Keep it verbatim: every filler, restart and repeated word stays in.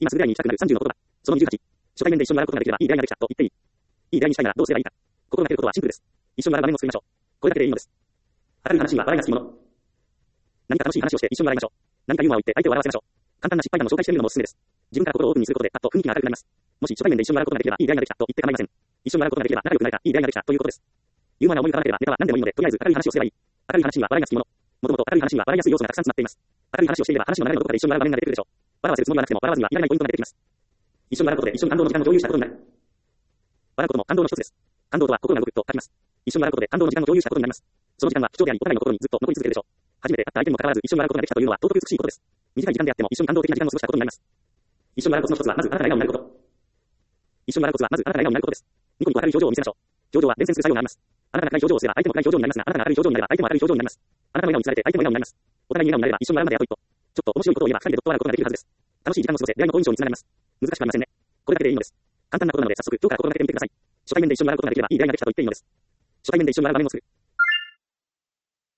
今すぐぐらいに行きたくなるさんじゅうの言葉。そのにじゅうはち。初対面で一緒に笑うことができればいい出会いができたと言っていい。いい出会いにしたいならどうすればいいか。心がけることはシンプルです。一緒に笑う場面を作りましょう。これだけでいいのです。明るい話には笑いがつきもの。何か楽しい話をして一緒に笑いましょう。何かユーモアを言って相手を笑わせましょう。簡単な失敗談を紹介してみるのもおすすめです。自分から心をオープンにすることで、パッと雰囲気が明るくなります。もし初対面で一緒に笑うことができればいい出会いができたと言って構いません。一緒に笑うことができれば仲良くなればいい出会いができたということです。ユーモアが思い浮かばなければネタは何でもいいので、とりあえず明るい話をすればいい。明るい話には笑いがつきもの。もともと明るい話には笑いやすい要素がたくさん詰まっています。明るい話をしていれば話の流れのどこかで一緒に笑う場面が出てくるでしょう。笑わせるつもりはなくても笑わずにはいられないポイントが出てきます。一緒に笑うことで一緒に感動の時間を共有したことになる。笑うことも感動の一つです。感動とは心が動くと書きます。一緒に笑うことで感動の時間を共有したことになります。その時間は貴重であり、お互いの心にずっと残り続けるでしょう。初めて会った相手にもかかわらず一緒に笑うことができたというのは尊く美しいことです。短い時間であっても一緒に感動的な時間を過ごしたことになります。一緒に笑うコツの一つはまずあなたが笑顔になること。一緒に笑うコツはまずあなたが笑顔になることです。ニコニコ明るい表情を見せましょう。表情は伝染する作用があります。あなたが暗い表情をすれば相手も暗い表情になりますが、あなたが明るい表情になれば相手も明るい表情になります。あなたの笑顔にされて相手も笑顔になります。お互いに笑顔になれば一緒に笑うまであと一歩。ちょっと面白いことを言えば二人でドット笑うことができるはずです。楽しい時間を過ごせ、出会いの好印象につながります。難しくありませんね。これだけでいいのです。簡単なことなので早速今日から心がけてみてください。初対面で一緒に笑うことができればいい出会いができたと言っていいのです。初対面で一緒に笑う場面を作る。